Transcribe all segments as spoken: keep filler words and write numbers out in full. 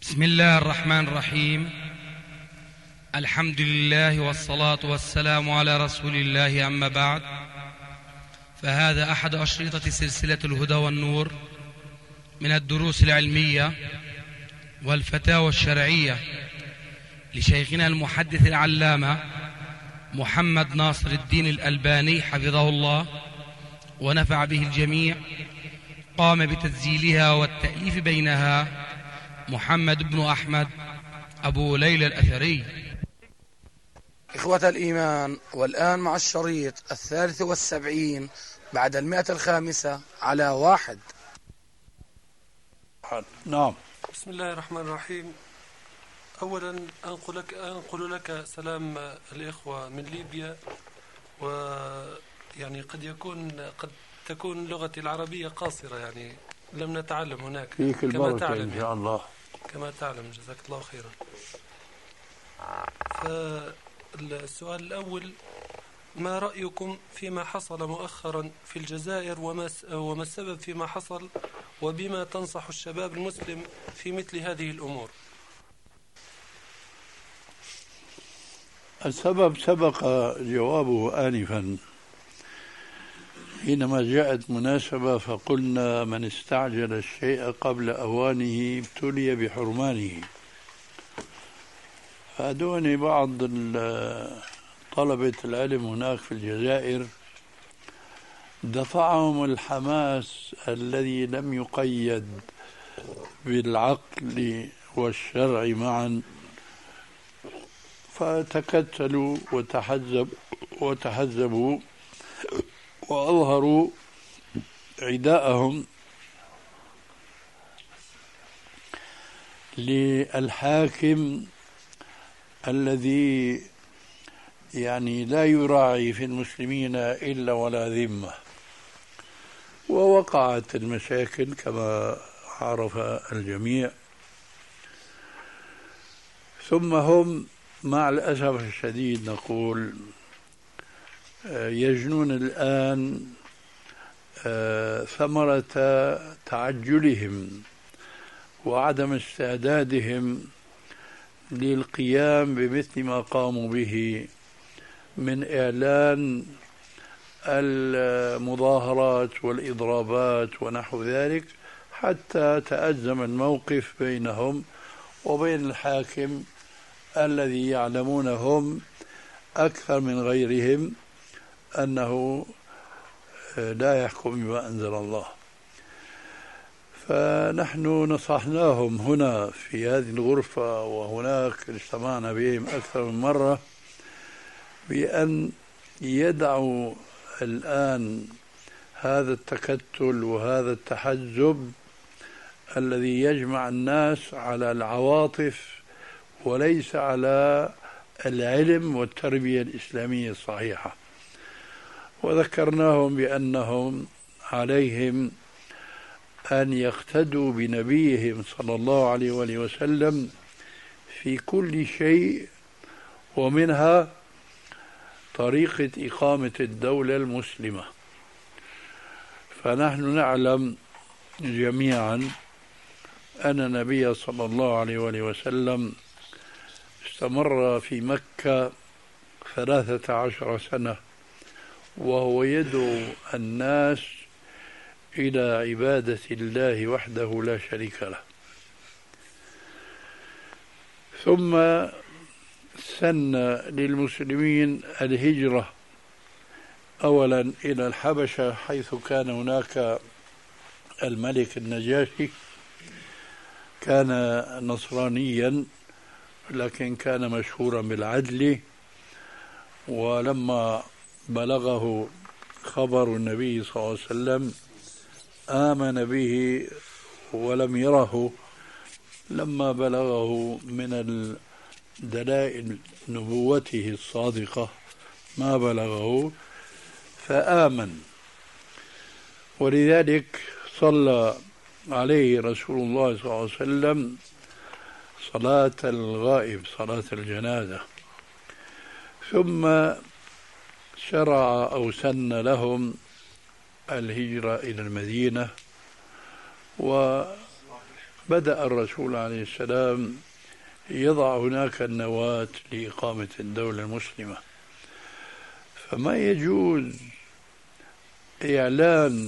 بسم الله الرحمن الرحيم. الحمد لله والصلاة والسلام على رسول الله، أما بعد، فهذا أحد أشرطة سلسلة الهدى والنور من الدروس العلمية والفتاوى الشرعية لشيخنا المحدث العلامة محمد ناصر الدين الألباني حفظه الله ونفع به الجميع. قام بتسجيلها والتأليف بينها محمد بن أحمد أبو ليلى الأثري. إخوة الإيمان، والآن مع الشريط الثالث والسبعين بعد المئة الخامسة على واحد. نعم. بسم الله الرحمن الرحيم. أولا أنقل لك, أنقل لك سلام الإخوة من ليبيا، ويعني قد يكون قد تكون لغتي العربية قاصرة، يعني لم نتعلم هناك فيك كما البركة تعلم إن شاء الله. كما تعلم، جزاك الله خيرا. فالسؤال الأول: ما رأيكم فيما حصل مؤخرا في الجزائر، وما وما السبب فيما حصل، وبما تنصح الشباب المسلم في مثل هذه الأمور؟ السبب سبق جوابه آنفا حينما جاءت مناسبة فقلنا: من استعجل الشيء قبل أوانه ابتلي بحرمانه. فأدوني بعض طلبة العلم هناك في الجزائر، دفعهم الحماس الذي لم يقيد بالعقل والشرع معا، فتكتلوا وتحزب وتحزبوا وأظهروا عداءهم للحاكم الذي يعني لا يراعي في المسلمين إلا ولا ذمة. ووقعت المشاكل كما عرف الجميع. ثم هم مع الأسف الشديد نقول يجنون الآن ثمرة تعجلهم وعدم استعدادهم للقيام بمثل ما قاموا به من إعلان المظاهرات والإضرابات ونحو ذلك، حتى تأزم الموقف بينهم وبين الحاكم الذي يعلمونهم أكثر من غيرهم أنه لا يحكم بما أنزل الله. فنحن نصحناهم هنا في هذه الغرفة وهناك اجتمعنا بهم أكثر من مرة بأن يدعوا الآن هذا التكتل وهذا التحزب الذي يجمع الناس على العواطف وليس على العلم والتربية الإسلامية الصحيحة. وذكرناهم بأنهم عليهم أن يقتدوا بنبيهم صلى الله عليه وآله وسلم في كل شيء، ومنها طريقة إقامة الدولة المسلمة. فنحن نعلم جميعا أن النبي صلى الله عليه وآله وسلم استمر في مكة ثلاثة عشر سنة وهو يدعو الناس إلى عبادة الله وحده لا شريك له. ثم سن للمسلمين الهجرة أولا إلى الحبشة، حيث كان هناك الملك النجاشي، كان نصرانيا لكن كان مشهورا بالعدل. ولما بلغه خبر النبي صلى الله عليه وسلم آمن به ولم يره. لما بلغه من دلائل نبوته الصادقة ما بلغه فآمن. ولذلك صلى عليه رسول الله صلى الله عليه وسلم صلاة الغائب، صلاة الجنازة. ثم شرع أو سن لهم الهجرة إلى المدينة، و بدأ الرسول عليه السلام يضع هناك النواة لإقامة الدولة المسلمة، فما يجوز إعلان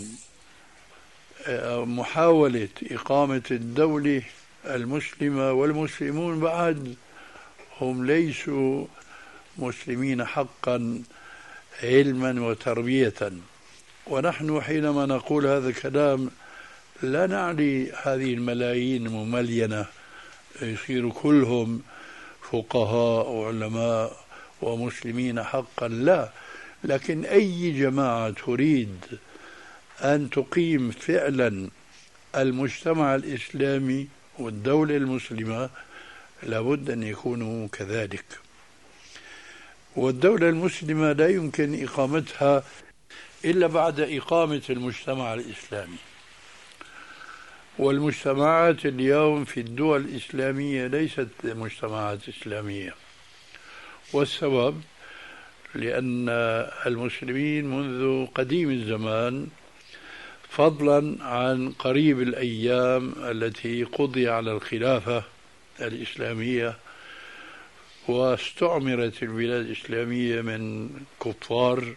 محاولة إقامة الدولة المسلمة والمسلمون بعد هم ليسوا مسلمين حقا علما وتربية. ونحن حينما نقول هذا الكلام لا نعني هذه الملايين المملينة يصيروا كلهم فقهاء وعلماء ومسلمين حقا، لا، لكن أي جماعة تريد أن تقيم فعلا المجتمع الإسلامي والدولة المسلمة لابد أن يكونوا كذلك. والدولة المسلمة لا يمكن إقامتها إلا بعد إقامة المجتمع الإسلامي. والمجتمعات اليوم في الدول الإسلامية ليست مجتمعات إسلامية، والسبب لأن المسلمين منذ قديم الزمان فضلا عن قريب الأيام التي قضي على الخلافة الإسلامية واستعمرت البلاد الإسلامية من كفار،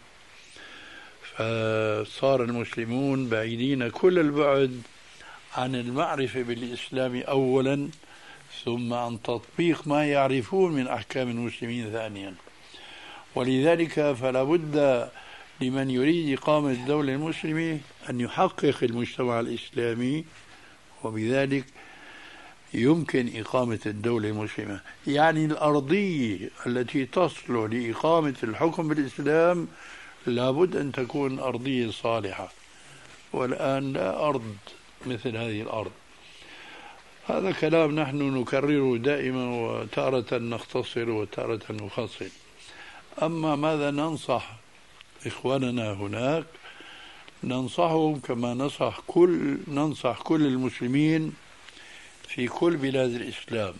فصار المسلمون بعيدين كل البعد عن المعرفة بالإسلام أولا، ثم عن تطبيق ما يعرفون من أحكام المسلمين ثانيا. ولذلك فلا بد لمن يريد إقامة الدولة المسلمة أن يحقق المجتمع الإسلامي، وبذلك يمكن إقامة الدولة المسلمة. يعني الأرضية التي تصلح لإقامة الحكم بالإسلام لابد أن تكون أرضية صالحة، والآن لا أرض مثل هذه الأرض. هذا كلام نحن نكرره دائما، وتارة نختصر وتارة نفصل. أما ماذا ننصح إخواننا هناك؟ ننصحهم كما ننصح كل ننصح كل المسلمين في كل بلاد الإسلام.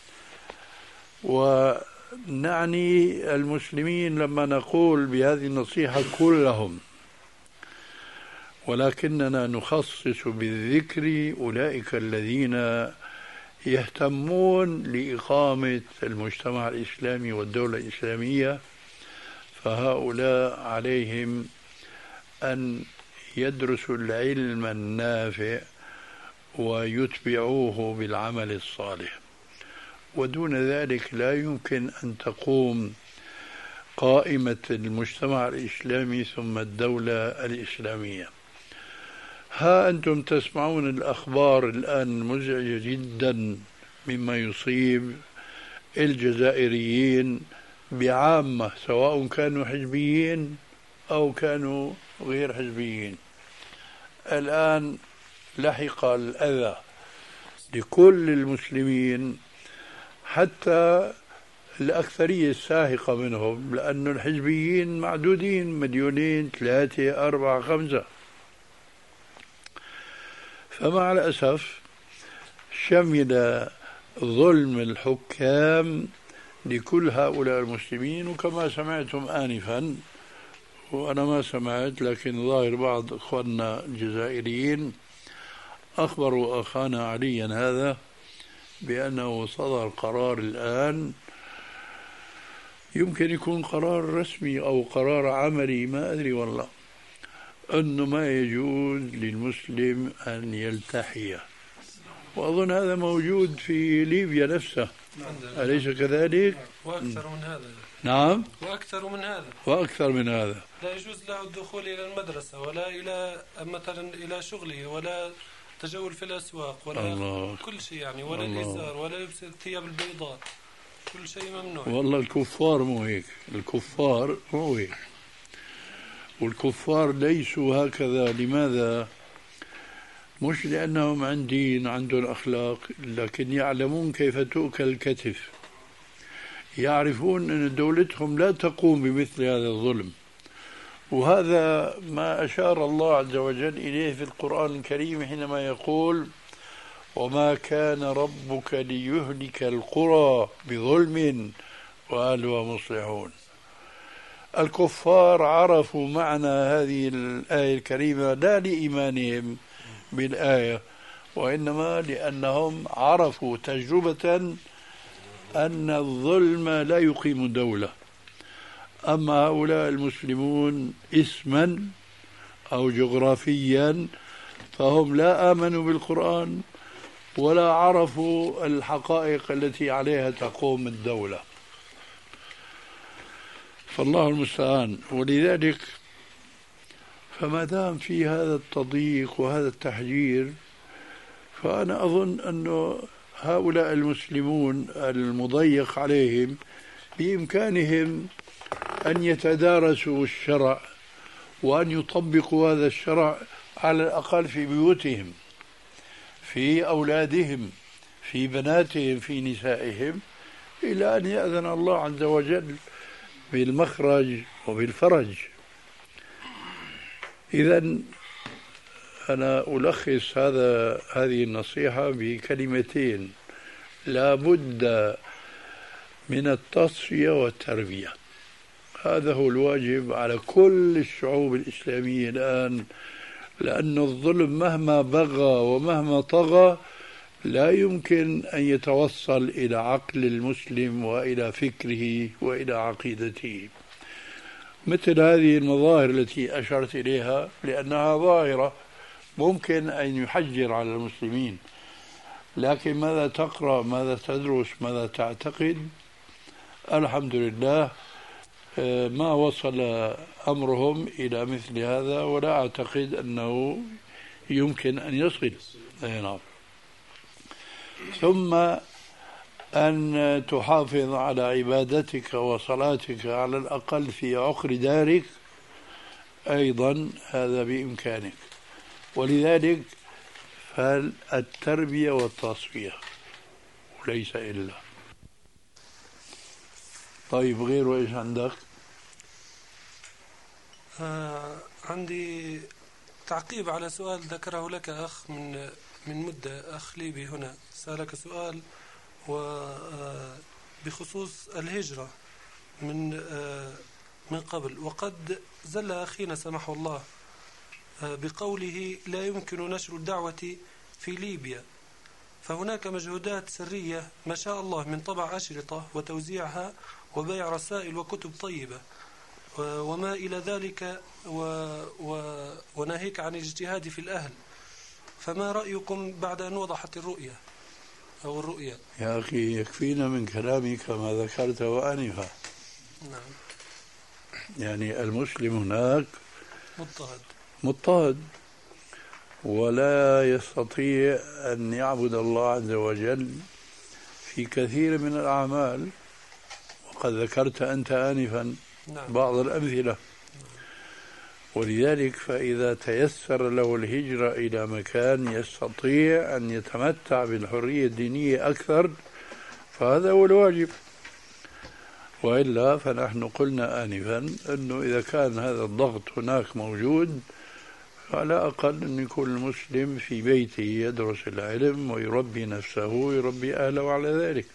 ونعني المسلمين لما نقول بهذه النصيحة كلهم، ولكننا نخصص بالذكر أولئك الذين يهتمون لإقامة المجتمع الإسلامي والدولة الإسلامية، فهؤلاء عليهم أن يدرسوا العلم النافع ويتبعوه بالعمل الصالح، ودون ذلك لا يمكن أن تقوم قائمة المجتمع الإسلامي ثم الدولة الإسلامية. ها أنتم تسمعون الأخبار الآن مزعجة جدا مما يصيب الجزائريين بعامة، سواء كانوا حزبيين أو كانوا غير حزبيين. الآن لحق الأذى لكل المسلمين، حتى الأكثرية الساهقة منهم، لأن الحزبيين معدودين، مليونين، ثلاثة، أربعة، خمسة. فمع الأسف شمل ظلم الحكام لكل هؤلاء المسلمين. وكما سمعتم آنفا، وأنا ما سمعت لكن ظاهر بعض أخواننا الجزائريين أخبروا أخانا عليا هذا بأنه صدر قرار الآن، يمكن يكون قرار رسمي أو قرار عملي، ما أدري والله، أنه ما يجوز للمسلم أن يلتحي. وأظن هذا موجود في ليبيا نفسها، أليس كذلك؟ وأكثر من هذا. نعم، وأكثر من هذا وأكثر من هذا. لا يجوز له الدخول إلى المدرسة ولا إلى مثلا إلى شغله ولا تجول في الأسواق ولا الله. كل شيء يعني، ولا الإزار ولا لبس الثياب البيضاء، كل شيء ممنوع. والله الكفار مو هيك، الكفار مو هيك، والكفار ليسوا هكذا. لماذا؟ مش لأنهم عن دين عندهم أخلاق، لكن يعلمون كيف تؤكل الكتف، يعرفون أن دولتهم لا تقوم بمثل هذا الظلم. وهذا ما أشار الله عز وجل إليه في القرآن الكريم حينما يقول: وما كان ربك ليهلك القرى بظلم وأهلها مصلحون. الكفار عرفوا معنى هذه الآية الكريمة لا لإيمانهم بالآية، وإنما لأنهم عرفوا تجربة أن الظلم لا يقيم دولة. أما هؤلاء المسلمون اسما أو جغرافيا فهم لا آمنوا بالقرآن ولا عرفوا الحقائق التي عليها تقوم الدولة، فالله المستعان. ولذلك فما دام في هذا التضييق وهذا التحجير، فأنا أظن أن هؤلاء المسلمون المضيق عليهم بإمكانهم أن يتدارسوا الشرع وأن يطبقوا هذا الشرع على الأقل في بيوتهم، في أولادهم، في بناتهم، في نسائهم، إلى أن يأذن الله عز وجل بالمخرج وبالفرج. إذن أنا ألخص هذا هذه النصيحة بكلمتين: لا بد من التصفية والتربية. هذا هو الواجب على كل الشعوب الإسلامية الآن، لأن الظلم مهما بغى ومهما طغى لا يمكن أن يتوصل إلى عقل المسلم وإلى فكره وإلى عقيدته. مثل هذه المظاهر التي أشرت إليها لأنها ظاهرة ممكن أن يحجر على المسلمين، لكن ماذا تقرأ، ماذا تدرس، ماذا تعتقد؟ الحمد لله ما وصل أمرهم إلى مثل هذا، ولا أعتقد أنه يمكن أن يصل. نعم. ثم أن تحافظ على عبادتك وصلاتك على الأقل في عقر دارك أيضا، هذا بإمكانك. ولذلك فالتربية والتصفية وليس إلا. طيب غيره إيش عندك؟ آه عندي تعقيب على سؤال ذكره لك أخ من من مدة. أخ ليبي هنا سألك سؤال وبخصوص الهجرة من آه من قبل، وقد زل أخينا سمحه الله آه بقوله لا يمكن نشر الدعوة في ليبيا، فهناك مجهودات سرية ما شاء الله من طبع أشرطة وتوزيعها وبيع رسائل وكتب طيبة وما إلى ذلك، و و وناهيك عن الاجتهاد في الأهل، فما رأيكم بعد أن وضحت الرؤية أو الرؤية؟ يا أخي يكفينا من كلامك ما ذكرته آنفا. نعم. يعني المسلم هناك مضطهد مضطهد ولا يستطيع أن يعبد الله عز وجل في كثير من الأعمال، وقد ذكرت أنت آنفا نعم. بعض الأمثلة. ولذلك فإذا تيسر له الهجرة إلى مكان يستطيع أن يتمتع بالحرية الدينية أكثر فهذا هو الواجب. وإلا فنحن قلنا آنفا أنه إذا كان هذا الضغط هناك موجود فعلى أقل أن يكون المسلم في بيته يدرس العلم ويربي نفسه ويربي أهله على ذلك.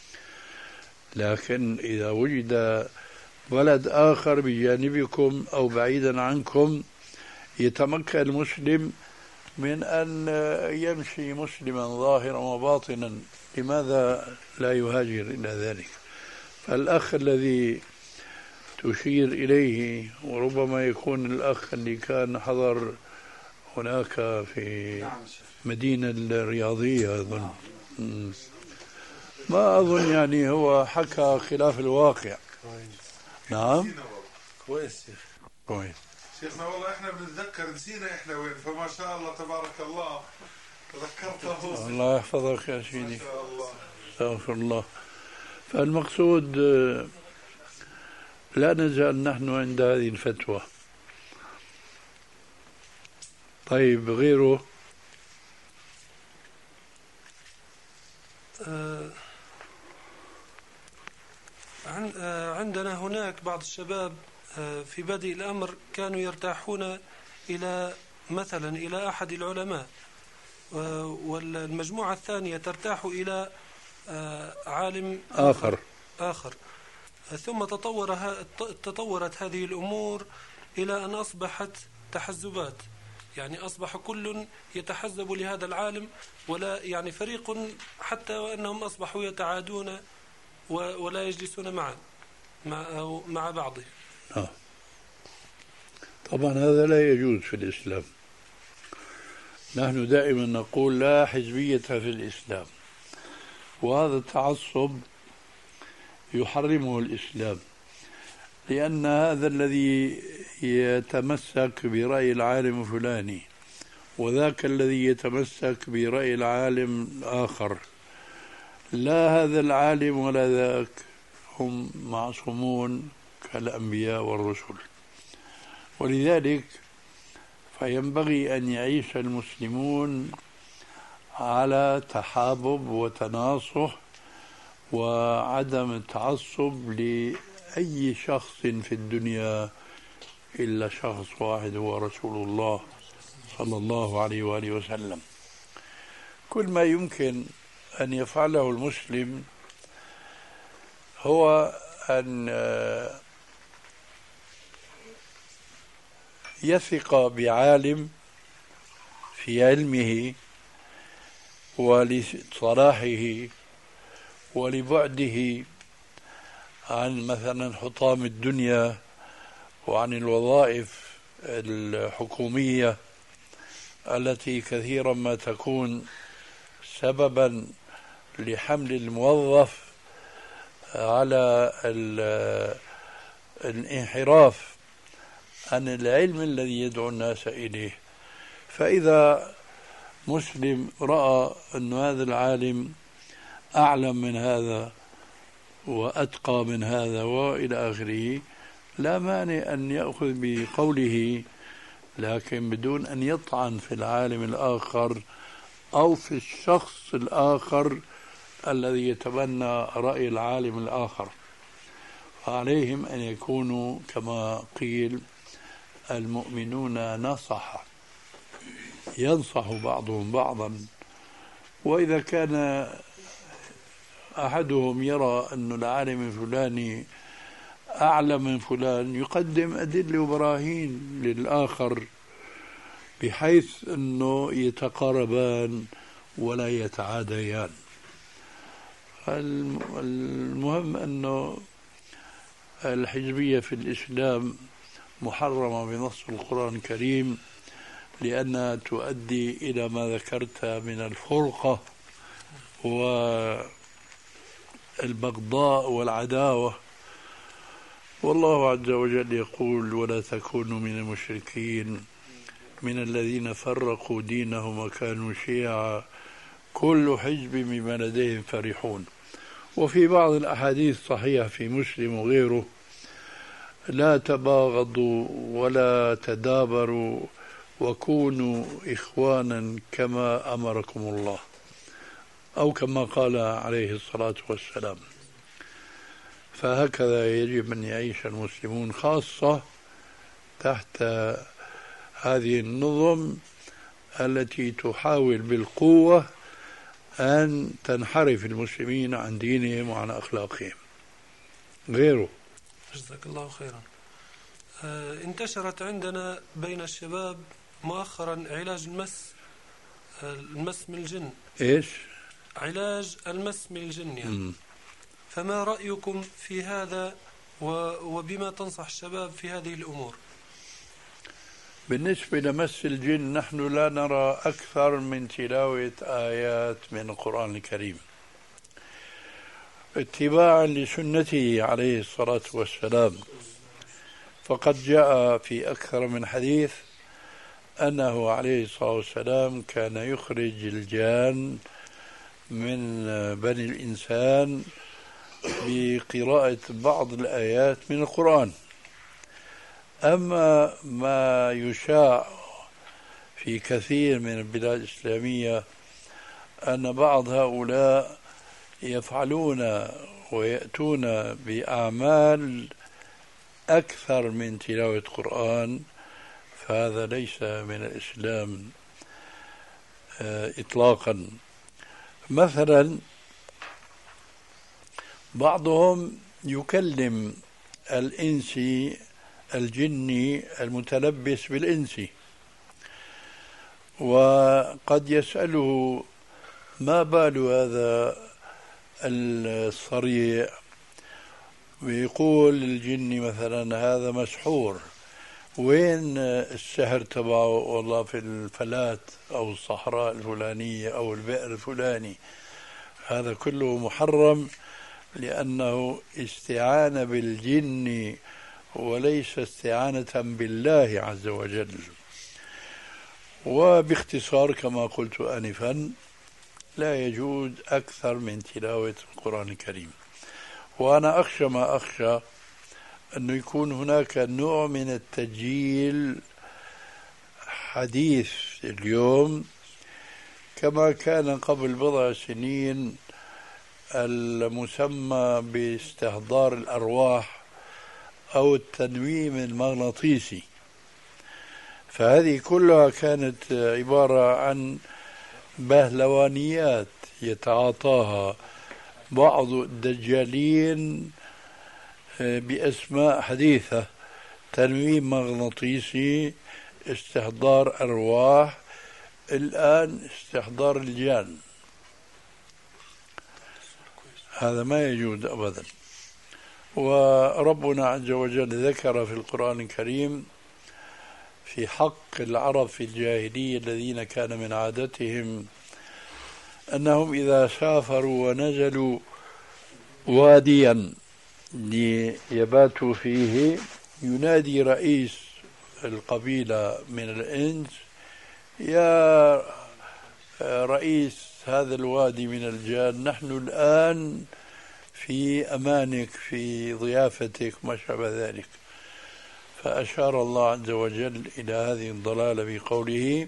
لكن إذا وجد بلد آخر بجانبكم أو بعيدا عنكم يتمكن المسلم من أن يمشي مسلما ظاهرا وباطنا، لماذا لا يهاجر إلى ذلك؟ فالأخ الذي تشير إليه وربما يكون الأخ اللي كان حضر هناك في مدينة الرياضية أظن، ما أظن يعني هو حكى خلاف الواقع. نعم كويس كويس شيخنا، والله احنا بنتذكر نسينا احنا وين، فما شاء الله تبارك الله تذكرته. الله يحفظك يا سيدي. ما شاء الله. استغفر الله. فالمقصود لا نزال نحن عند هذه الفتوى. طيب غيره؟ آه عندنا هناك بعض الشباب في بدء الأمر كانوا يرتاحون إلى مثلا إلى أحد العلماء، والمجموعة الثانية ترتاح إلى عالم آخر آخر ثم تطور تطورت هذه الأمور إلى أن أصبحت تحزبات، يعني أصبح كل يتحزب لهذا العالم، ولا يعني فريق حتى وأنهم أصبحوا يتعادون ولا يجلسون معا مع مع بعضهم. آه. طبعا هذا لا يجوز في الإسلام. نحن دائما نقول لا حزبية في الإسلام، وهذا التعصب يحرمه الإسلام، لأن هذا الذي يتمسك برأي العالم الفلاني وذاك الذي يتمسك برأي العالم الآخر، لا هذا العالم ولا ذاك هم معصومون كالأنبياء والرسل. ولذلك فينبغي أن يعيش المسلمون على تحابب وتناصح وعدم التعصب لأي شخص في الدنيا إلا شخص واحد هو رسول الله صلى الله عليه وآله وسلم. كل ما يمكن أن يفعله المسلم هو أن يثق بعالم في علمه ولصلاحه ولبعده عن مثلا حطام الدنيا وعن الوظائف الحكومية التي كثيرا ما تكون سببا لحمل الموظف على الانحراف عن العلم الذي يدعو الناس إليه. فإذا مسلم رأى أن هذا العالم أعلم من هذا وأتقى من هذا وإلى آخره، لا مانع أن يأخذ بقوله، لكن بدون أن يطعن في العالم الآخر أو في الشخص الآخر الذي يتبنى رأي العالم الآخر. فعليهم أن يكونوا كما قيل المؤمنون نصح، ينصح بعضهم بعضا. وإذا كان أحدهم يرى أن العالم الفلاني أعلم من فلان يقدم أدلة وبراهين للآخر بحيث أنه يتقاربان ولا يتعاديان. المهم أنه الحزبية في الإسلام محرمة بنص القرآن الكريم، لأنها تؤدي إلى ما ذكرت من الفرقة والبغضاء والعداوة. والله عز وجل يقول: ولا تكونوا من المشركين من الذين فرقوا دينهم وكانوا شيعا كل حزب بما لديهم فرحون. وفي بعض الأحاديث صحيحة في مسلم وغيره: لا تباغضوا ولا تدابروا وكونوا إخوانا كما أمركم الله، أو كما قال عليه الصلاة والسلام. فهكذا يجب أن يعيش المسلمون، خاصة تحت هذه النظم التي تحاول بالقوة أن تنحرف المسلمين عن دينهم وعن أخلاقهم. غيره. جزاك الله خيرا. آه انتشرت عندنا بين الشباب مؤخرا علاج المس آه المس من الجن. إيش؟ علاج المس من الجن يعني. م. فما رأيكم في هذا وبما تنصح الشباب في هذه الأمور؟ بالنسبة لمس الجن نحن لا نرى أكثر من تلاوة آيات من القرآن الكريم اتباعا لسنته عليه الصلاة والسلام. فقد جاء في أكثر من حديث أنه عليه الصلاة والسلام كان يخرج الجان من بني الإنسان بقراءة بعض الآيات من القرآن. أما ما يشاع في كثير من البلاد الإسلامية أن بعض هؤلاء يفعلون ويأتون بأعمال أكثر من تلاوة القرآن، فهذا ليس من الإسلام إطلاقا. مثلا بعضهم يكلم الإنسي الجني المتلبس بالإنسي، وقد يسأله ما بال هذا الصريع ويقول الجني مثلا هذا مسحور، وين السحر تبعه؟ والله في الفلات أو الصحراء الفلانية أو البئر الفلاني. هذا كله محرم لأنه استعانة بالجن وليس استعانة بالله عز وجل. وباختصار كما قلت آنفا لا يجوز أكثر من تلاوة القرآن الكريم. وأنا أخشى ما أخشى أنه يكون هناك نوع من التسجيل حديث اليوم كما كان قبل بضع سنين المسمى باستحضار الأرواح أو التنويم المغناطيسي. فهذه كلها كانت عبارة عن بهلوانيات يتعاطاها بعض الدجالين بأسماء حديثة: تنويم مغناطيسي، استحضار أرواح، الآن استحضار الجان. هذا ما يجوز أبدا. وربنا عز وجل ذكر في القرآن الكريم في حق العرب في الجاهلية الذين كان من عادتهم أنهم إذا سافروا ونزلوا واديا ليباتوا فيه ينادي رئيس القبيلة من الإنس: يا رئيس هذا الوادي من الجان، نحن الآن في أمانك، في ضيافتك، ما شابه ذلك. فأشار الله عز وجل إلى هذه الضلالة بقوله: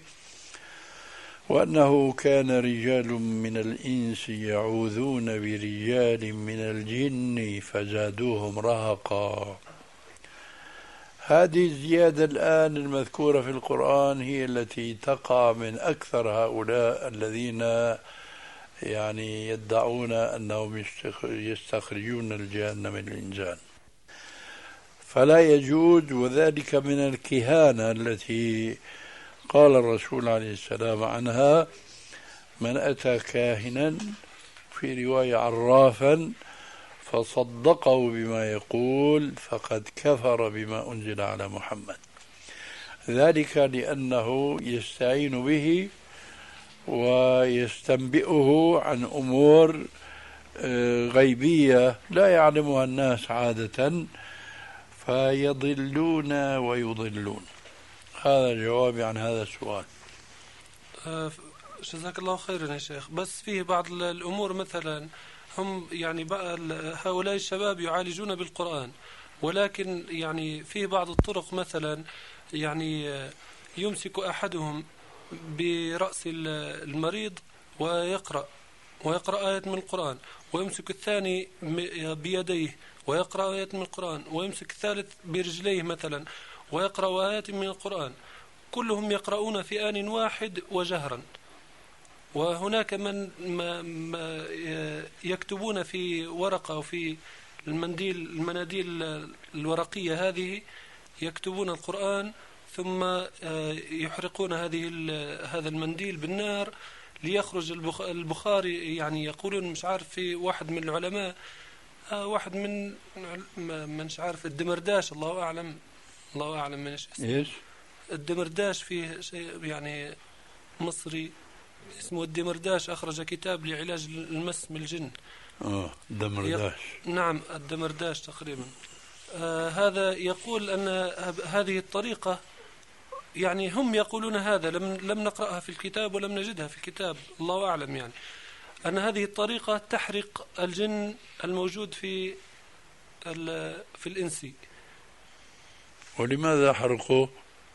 وأنه كان رجال من الإنس يعوذون برجال من الجن فزادوهم رهقا. هذه الزيادة الآن المذكورة في القرآن هي التي تقع من أكثر هؤلاء الذين يعني يدعون أنهم يستخرجون الجان من الإنسان. فلا يجوز، وذلك من الكهانة التي قال الرسول عليه السلام عنها: من أتى كاهنا، في رواية عرافا، فصدقه بما يقول فقد كفر بما أنزل على محمد. ذلك لأنه يستعين به ويستنبئه عن أمور غيبية لا يعلمها الناس عادة، فيضلون ويضلون. هذا جوابي عن هذا السؤال. جزاك الله خيرا يا شيخ. بس فيه بعض الأمور، مثلا هم يعني بقى هؤلاء الشباب يعالجون بالقرآن، ولكن يعني فيه بعض الطرق، مثلا يعني يمسك أحدهم برأس المريض ويقرأ ويقرأ آية من القرآن، ويمسك الثاني بيديه ويقرأ آية من القرآن، ويمسك الثالث برجليه مثلا ويقرأ آيات من القرآن، كلهم يقرؤون في آن واحد وجهرا. وهناك من ما يكتبون في ورقة أو في المنديل المناديل الورقية هذه، يكتبون القرآن ثم يحرقون هذه هذا المنديل بالنار ليخرج البخاري. يعني يقولون مش عارف، في واحد من العلماء، واحد من مش عارف الدمرداش، الله أعلم الله أعلم من إيش اسمه. إيش الدمرداش، فيه شيء يعني مصري اسمه الدمرداش، أخرج كتاب لعلاج المس من الجن. آه الدمرداش. نعم الدمرداش تقريبا. آه هذا يقول أن هذه الطريقة، يعني هم يقولون هذا، لم لم نقرأها في الكتاب ولم نجدها في الكتاب، الله أعلم، يعني أن هذه الطريقة تحرق الجن الموجود في في الإنسي. ولماذا حرقوه؟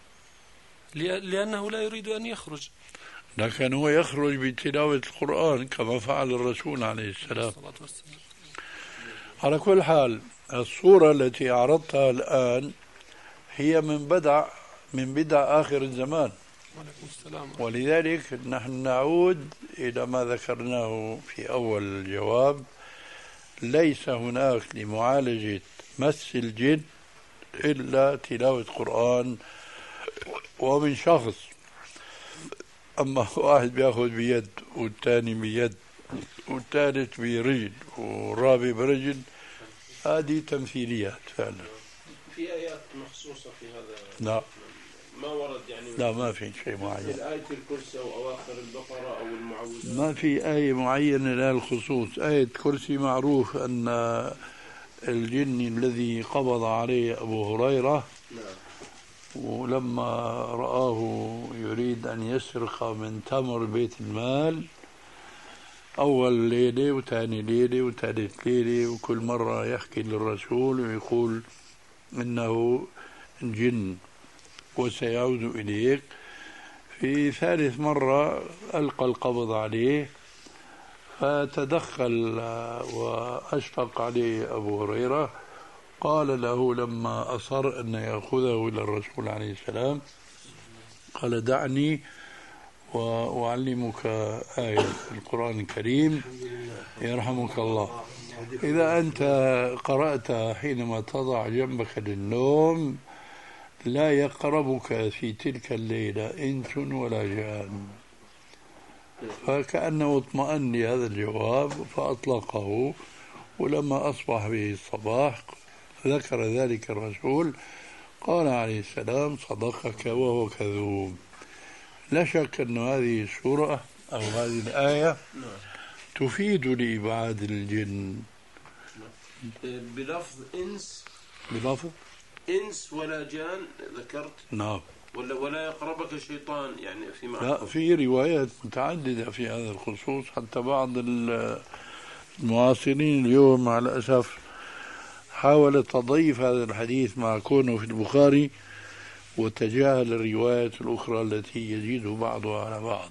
لأنه لا يريد أن يخرج، لكن هو يخرج بتلاوة القرآن كما فعل الرسول عليه السلام. على كل حال، الصورة التي عرضتها الآن هي من بدع من بدع آخر الزمان، ولذلك نحن نعود إلى ما ذكرناه في أول الجواب: ليس هناك لمعالجة مس الجن إلا تلاوة قرآن. ومن شخص أما واحد بياخذ بيد والثاني بيد والثالث برجل والرابع برجل، هذه تمثيليات فعلا. في آيات مخصوصة في هذا؟ لا ما ورد يعني؟ لا ما في شيء معين. آية الكرسي أو أواخر البقرة أو المعوذات؟ ما في آية معينة للخصوص. آية كرسي معروف أن الجن الذي قبض عليه أبو هريرة ولما رآه يريد أن يسرق من تمر بيت المال، أول ليلة وثاني ليلة وثالث ليلة، وكل مرة يحكي للرسول ويقول إنه جن وسيعود إليك. في ثالث مرة ألقى القبض عليه، فتدخل وأشفق عليه أبو هريرة، قال له لما أصر أن يأخذه إلى الرسول عليه السلام، قال دعني وأعلمك آية في القرآن الكريم يرحمك الله. إذا أنت قرأت حينما تضع جنبك للنوم: لا يقربك في تلك الليلة إنس ولا جان، فكأنه اطمأن لهذا الجواب فأطلقه. ولما أصبح به الصباح ذكر ذلك الرسول، قال عليه السلام: صدقك وهو كذوب. لا شك أن هذه السورة أو هذه الآية تفيد لإبعاد الجن بلفظ إنس. بلفظ إنس ولا جان ذكرت؟ نعم. ولا ولا يقربك الشيطان يعني فيما؟ لا، في روايات متعددة في هذا الخصوص، حتى بعض المعاصرين اليوم مع الأسف حاول تضيف هذا الحديث مع كونه في البخاري وتجاهل الروايات الأخرى التي يزيد بعضها على بعض.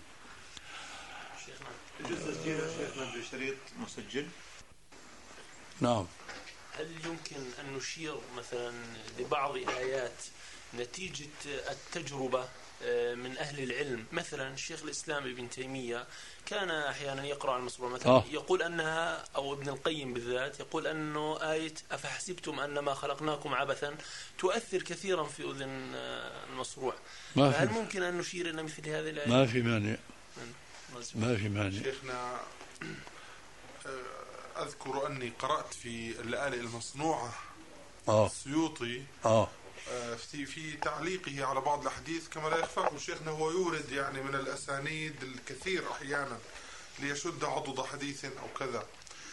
يجوز تسجيل شيخنا بشريط مسجل؟ نعم. هل يمكن أن نشير مثلا لبعض آيات نتيجة التجربة من أهل العلم؟ مثلا الشيخ الإسلام ابن تيمية كان أحيانا يقرأ المصروع مثلا آه. يقول أنها، أو ابن القيم بالذات يقول أنه آية أفحسبتم أنما خلقناكم عبثا تؤثر كثيرا في أذن المصروع. هل ممكن أن نشير إلى مثل هذه الآية؟ ما في مانع، ما في مانع. شيخنا أذكر أني قرأت في اللآلئ المصنوعة آه. السيوطي آه. في في تعليقه على بعض الأحاديث، كما لا يخفاكم شيخنا هو يورد يعني من الأسانيد الكثير أحيانا ليشد عضد حديث أو كذا،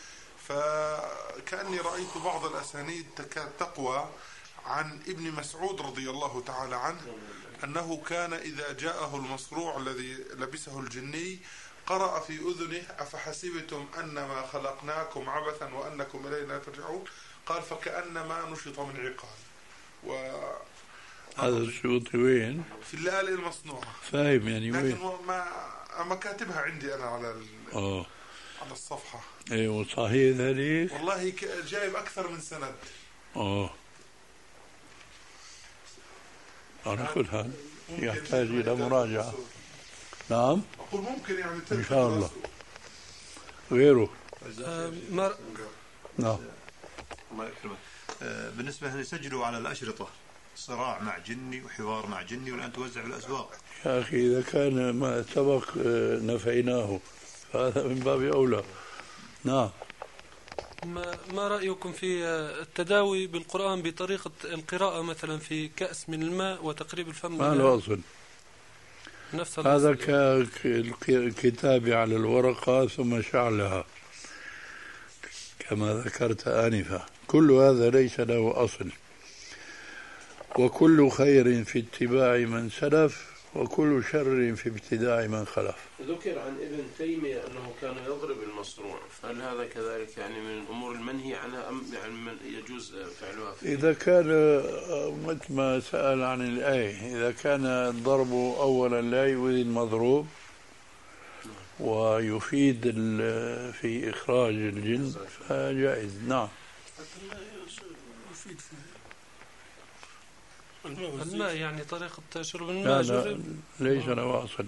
فكأني رأيت بعض الأسانيد تكاد تقوى عن ابن مسعود رضي الله تعالى عنه أنه كان إذا جاءه المصروع الذي لبسه الجني قرأ في أذنه: أفحسبتم أنما خلقناكم عبثا وأنكم إلينا ترجعون، قال فكأنما نشط من عقال. و هذا السيوطي وين؟ في اللآلئ المصنوعة. فاهم يعني وين؟ لكن ما ما كاتبها عندي أنا على آه. على الصفحة. أيوة صحيح ذلك. والله جايب أكثر من سند. آه. على كل حال يحتاج إلى مراجعة. نعم. أقول ممكن يعني إن شاء الله. غيره. آه مر... نعم. الله يكرمك. آه بالنسبة لسجلوا على الأشرطة صراع مع جني وحوار مع جني والآن توزع في الأسواق. يا أخي إذا كان ما سبق نفيناه هذا من باب أولى. نعم. ما, ما رأيكم في التداوي بالقرآن بطريقة القراءة مثلا في كأس من الماء وتقريب الفم؟ ما له أصل. نفس هذا كالكتابة على الورقة ثم شعلها كما ذكرت آنفا، كل هذا ليس له أصل. وكل خير في اتباع من سلف وكل شر في ابتداع من خلف. ذكر عن ابن تيمية أنه كان يضرب المصروع، هل هذا كذلك يعني من الأمور المنهي عنها أم يعني من يجوز فعلها فيه؟ إذا كان مثل ما سأل عن الآية، إذا كان الضرب أولا لا يؤذي المضروب ويفيد في إخراج الجن فجائز. نعم. يفيد الماء يعني طريقة شرب الماء. لا لا ليس له أصل.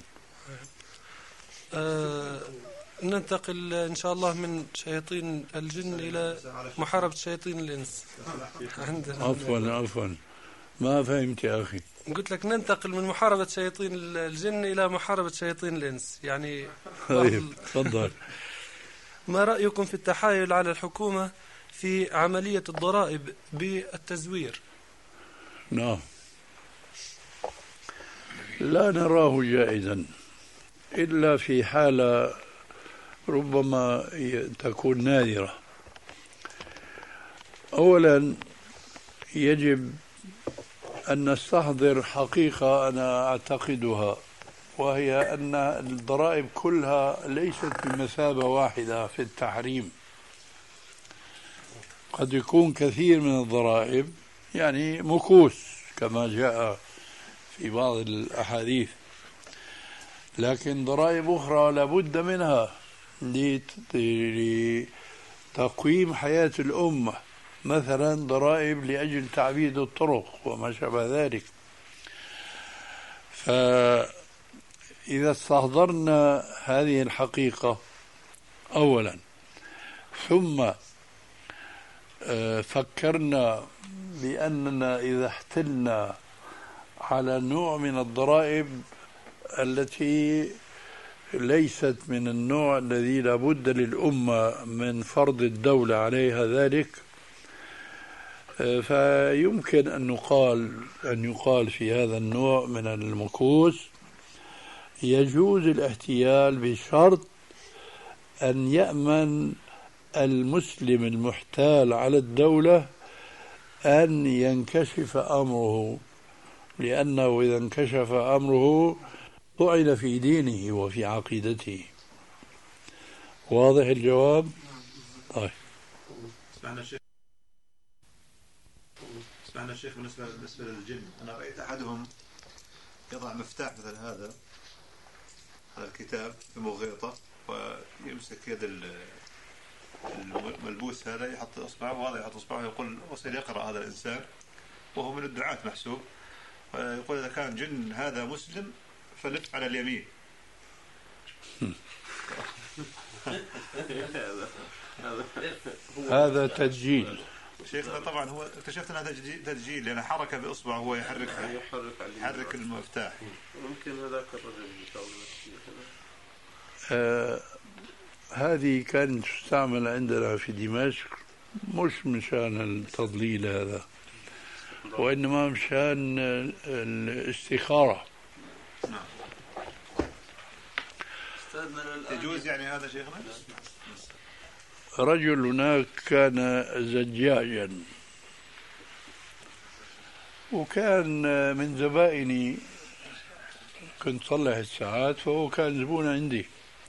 آه ننتقل إن شاء الله من شياطين الجن إلى محاربة شياطين الإنس. عفوا عفوا ما فهمت يا أخي. قلت لك ننتقل من محاربة شياطين الجن إلى محاربة شياطين الإنس يعني. طيب تفضل. ما رأيكم في التحايل على الحكومة في عملية الضرائب بالتزوير؟ نعم، لا نراه جائزا إلا في حالة ربما تكون نادرة. أولا يجب أن نستحضر حقيقة أنا أعتقدها، وهي أن الضرائب كلها ليست بمثابة واحدة في التحريم. قد يكون كثير من الضرائب يعني مكوس كما جاء في بعض الأحاديث، لكن ضرائب أخرى لابد منها لتقويم حياة الأمة، مثلا ضرائب لأجل تعبيد الطرق وما شابه ذلك. فإذا استحضرنا هذه الحقيقة أولا، ثم فكرنا بأننا إذا احتلنا على نوع من الضرائب التي ليست من النوع الذي لابد للأمة من فرض الدولة عليها ذلك، فيمكن أن نقال أن يقال في هذا النوع من المكوس يجوز الاحتيال بشرط أن يأمن المسلم المحتال على الدولة أن ينكشف أمره، لأنه إذا انكشف أمره طعن في دينه وفي عقيدته. واضح الجواب؟ طيب. اسمعنا الشيخ اسمعنا الشيخ بالنسبة بالنسبة للجن، أنا رأيت أحدهم يضع مفتاح مثل هذا على الكتاب في مغيطة ويمسك يد الملبوس هذا، يحط إصبعه وهذا يحط إصبعه، يقول وصل يقرأ هذا الإنسان وهو من الدعاة محسوب، ويقول إذا كان جن هذا مسلم فلف على اليمين. هذا تسجيل شيخنا. طبعا هو اكتشفت ان هذا تسجيل لان حركه باصبعه وهو يحركها يحرك المفتاح. ممكن هذاك الرجل آه هذه كانت تستعمل عندنا في دمشق مش مشان التضليل هذا، وإنما مشان الاستخارة. نعم. يجوز يعني هذا شيخنا؟ رجل هناك كان زجاجا، وكان من زبائني، كنت صلح الساعات فهو كان زبون عندي.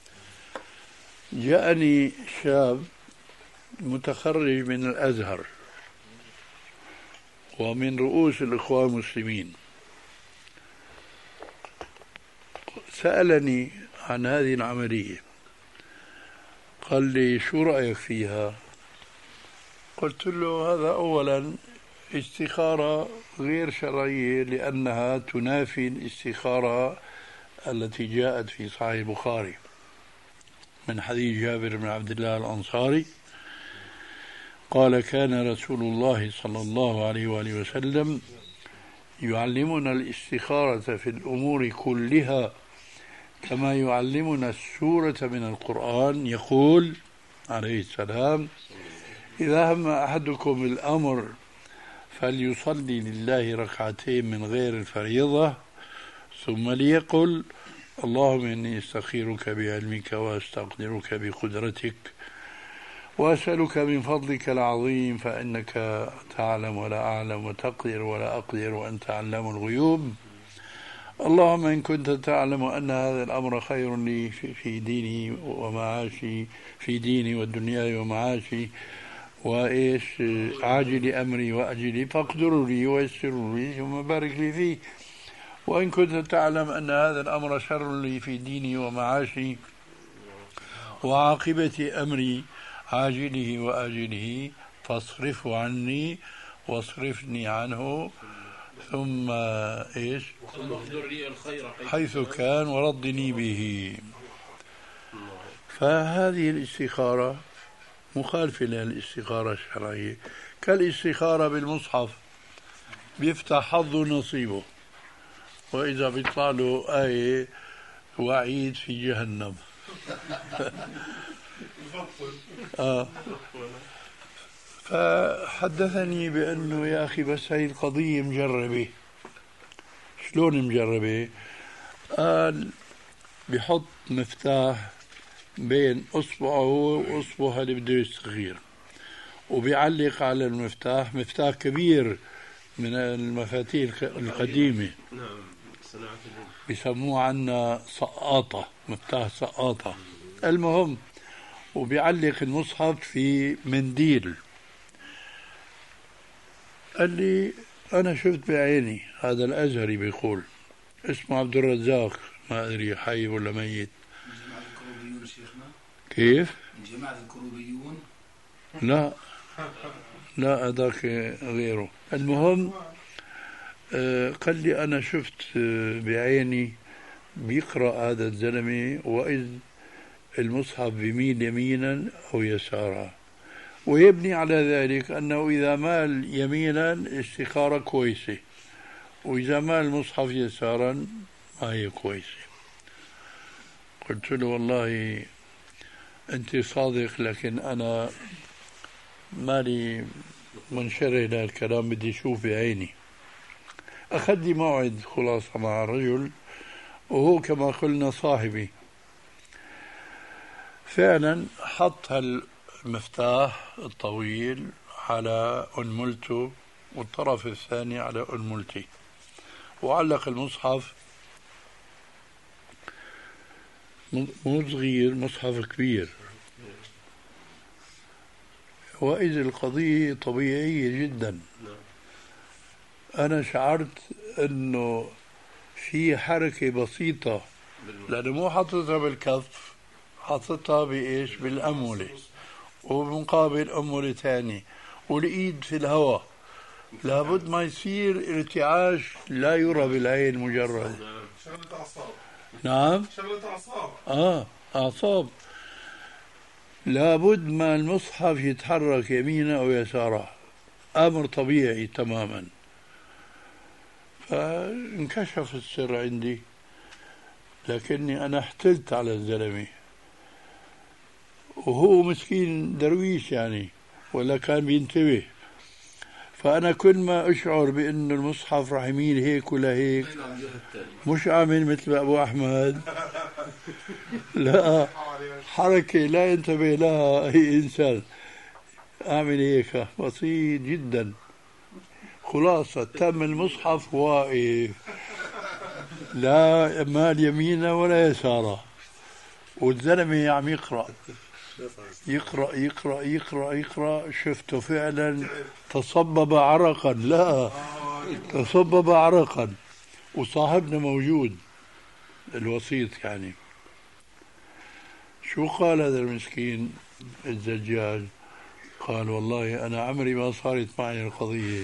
جاءني شاب متخرج من الأزهر ومن رؤوس الإخوان المسلمين، سألني عن هذه العملية، قال لي شو رأيك فيها؟ قلت له هذا أولا استخارة غير شرعية، لأنها تنافي الاستخارة التي جاءت في صحيح البخاري من حديث جابر بن عبد الله الأنصاري قال كان رسول الله صلى الله عليه وآله وسلم يعلمنا الاستخارة في الأمور كلها كما يعلمنا السورة من القرآن. يقول عليه السلام إذا هم أحدكم الأمر فليصلي لله ركعتين من غير الفريضة ثم ليقل اللهم إني استخيرك بعلمك واستقدرك بقدرتك وأسألك من فضلك العظيم فإنك تعلم ولا أعلم وتقدر ولا أقدر وأنت علام الغيوب. اللهم إن كنت تعلم أن هذا الأمر خير لي في ديني ومعاشي، في ديني والدنيا ومعاشي، وإيش عاجل أمري وأجلي فاقدر لي ويسر لي ثم بارك لي فيه. وإن كنت تعلم أن هذا الأمر شر لي في ديني ومعاشي وعاقبة أمري عاجله وآجله فاصرفه عني واصرفني عنه ثم إيش حيث كان وردني به. فهذه الاستخارة مخالفة للاستخارة الشرعية، كالاستخارة بالمصحف بيفتح حظه نصيبه، وإذا بيطلع له آية وعيد في جهنم. آه. فحدثني بأنه يا أخي بس هاي القضية مجربة. شلون مجربة؟ قال بحط مفتاح بين أصبعه وأصبعه اللي بده يستخير، وبيعلق على المفتاح مفتاح كبير من المفاتيح القديمة بيسموه عنا سقاطة، مفتاح سقاطة. المهم وبيعلق المصحف في منديل. قال لي أنا شفت بعيني، هذا الأزهري بيقول اسمه عبد الرزاق، ما أدري حي ولا ميت. من جماعة الكروبيون شيخنا؟ كيف؟ من جماعة الكروبيون؟ لا لا هذاك غيره. المهم آه قال لي أنا شفت آه بعيني بيقرأ هذا الزلمة وإذ المصحف بيميل يمينا أو يسارا، ويبني على ذلك أنه إذا مال يمينا استخارة كويسة، وإذا مال المصحف يسارا ما هي كويسة. قلت له والله أنت صادق، لكن أنا مالي منشره للكلام، بدي أشوف بعيني. أخذ لي موعد خلاصة مع الرجل، وهو كما قلنا صاحبي. فعلا حط هالمفتاح الطويل على أنملته والطرف الثاني على أنملتي، وعلق المصحف، مو صغير، مصحف كبير. وإذا القضية طبيعية جدا. أنا شعرت أنه في حركة بسيطة، لأنه مو حطتها بالكف، حطتها بإيش؟ بالأمولة، وبمقابل أمولة ثانية، والإيد في الهواء. لابد ما يصير ارتعاش لا يرى بالعين مجرد. شغلة أعصاب. نعم شغلة أعصاب. آه أعصاب. لابد ما المصحف يتحرك يمينا أو يسارا، أمر طبيعي تماما. فانكشف السر عندي، لكني أنا احتلت على الزلمة، وهو مسكين درويش يعني، ولا كان بينتبه. فأنا كل ما أشعر بأنه المصحف راح يميل هيك ولا هيك، مش عامل مثل أبو أحمد، لا حركة لا ينتبه لها أي إنسان، أعمل هيك بسيط جدا. خلاصة تم المصحف واقف، لا مال يمينه ولا يساره، والزلمة عم يقرأ يقرأ يقرأ يقرأ يقرأ. شفته فعلا تصبب عرقا، لا تصبب عرقا، وصاحبنا موجود الوسيط يعني. شو قال هذا المسكين الزجاج؟ قال والله أنا عمري ما صارت معي القضية،